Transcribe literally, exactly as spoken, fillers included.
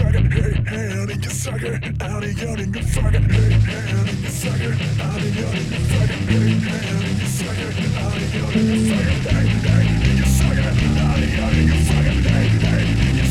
fucking hey, hand in your sucker, out of your in your fucking hey, hand in your sucker, out of your in your fucking hey, hand in your sucker, out of your in your fucking hey, hey, in your sucker, out of your in your fucking hey, hey.